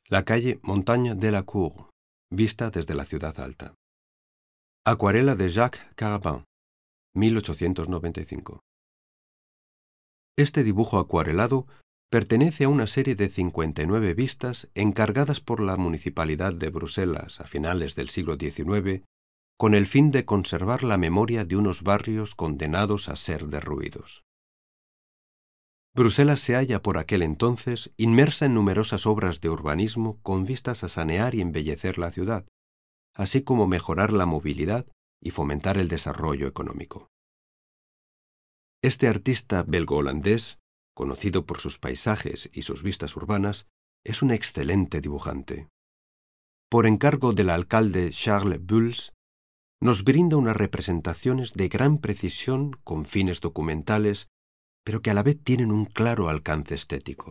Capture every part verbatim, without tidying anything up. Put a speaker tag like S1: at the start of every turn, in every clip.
S1: La calle Montagne de la Cour, vista desde la ciudad alta. Acuarela de Jacques Carabin, mil ochocientos noventa y cinco. Este dibujo acuarelado pertenece a una serie de cincuenta y nueve vistas encargadas por la Municipalidad de Bruselas a finales del siglo diecinueve con el fin de conservar la memoria de unos barrios condenados a ser derruidos. Bruselas se halla por aquel entonces inmersa en numerosas obras de urbanismo con vistas a sanear y embellecer la ciudad, así como mejorar la movilidad y fomentar el desarrollo económico. Este artista belgo-holandés, conocido por sus paisajes y sus vistas urbanas, es un excelente dibujante. Por encargo del alcalde Charles Bulls, nos brinda unas representaciones de gran precisión con fines documentales, pero que a la vez tienen un claro alcance estético.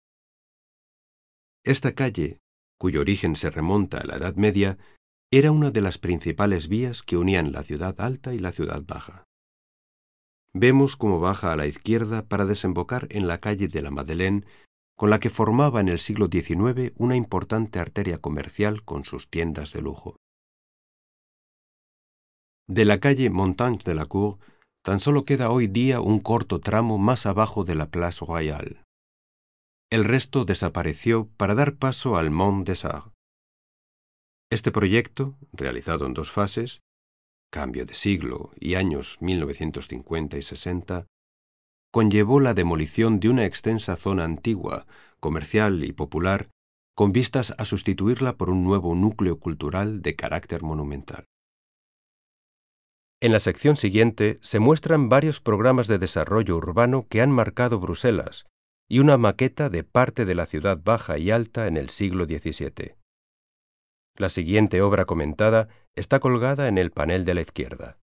S1: Esta calle, cuyo origen se remonta a la Edad Media, era una de las principales vías que unían la ciudad alta y la ciudad baja. Vemos cómo baja a la izquierda para desembocar en la calle de la Madeleine, con la que formaba en el siglo diecinueve una importante arteria comercial con sus tiendas de lujo. De la calle Montagne de la Cour tan solo queda hoy día un corto tramo más abajo de la Place Royale. El resto desapareció para dar paso al Mont des Arts. Este proyecto, realizado en dos fases, cambio de siglo y años mil novecientos cincuenta y sesenta, conllevó la demolición de una extensa zona antigua, comercial y popular, con vistas a sustituirla por un nuevo núcleo cultural de carácter monumental. En la sección siguiente se muestran varios programas de desarrollo urbano que han marcado Bruselas y una maqueta de parte de la ciudad baja y alta en el siglo diecisiete. La siguiente obra comentada está colgada en el panel de la izquierda.